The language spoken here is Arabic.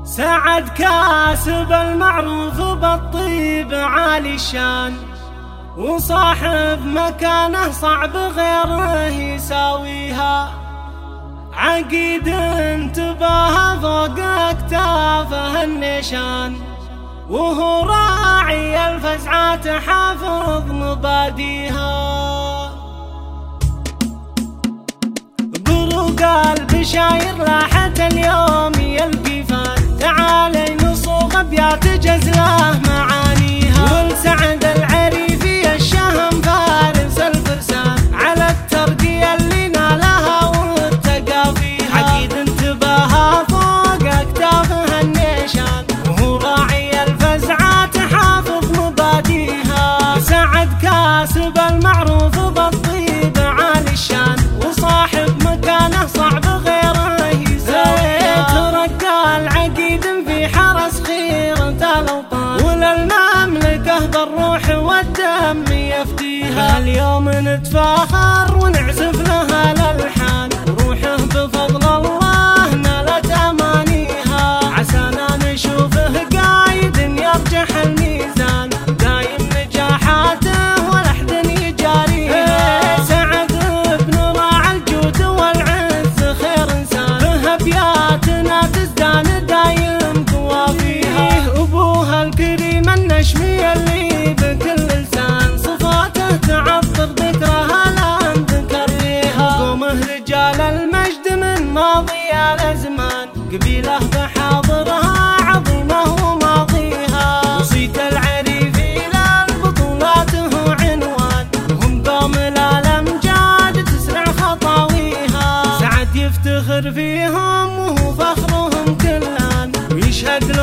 سعد كاسب المعروف بالطيب عالي الشان، وصاحب مكانه صعب غيره يساويها. عقيد انتباه فوق اكتافه النشان، وهو راعي الفزعات حافظ مباديها. بروق البشاير لاحت اليوم يلقي فان، تعالي نصوغ ابيات جزله معانيها. ولسعد العريفي الشهم فارس الفرسان، على الترقية اللي نالها وارتقى فيها. عقيد انتباها فوق اكتافه النيشان، وهو راعي الفزعات حافظ مباديها. سعد كاسب المعروف بالطيب عالي الشان، وصاحب مكانه صعب غيره يساويها. ترقى العقيد في حرس خيرة الأوطان، وللمملكة بالروح والدم يفديها. اليوم نتفاخر ونعزف لها الألحان، وروحه بفضل الله نالت أمانيها. عسانا نشوفه قايد يرجح الميزان، دايم نجاحاته ولحد يجاريها. سعد ابن راعي الجود والعز خير انسان، به ابياتنا تزدان دايم قوافيها. ابوها الكريم النشمي اللي بكل لسان، صفاته تعطر ذكرها لان ذكر ليها. قومه رجال المجد من ماضي الازمان، قبيله بحاضرها عظيمه وماضيها. وصيت العريفي للبطولات عنوان، وهم قوم الامجاد تسرع خطاويها. سعد يفتخر فيهم وهو فخرهم كلان، ويشهد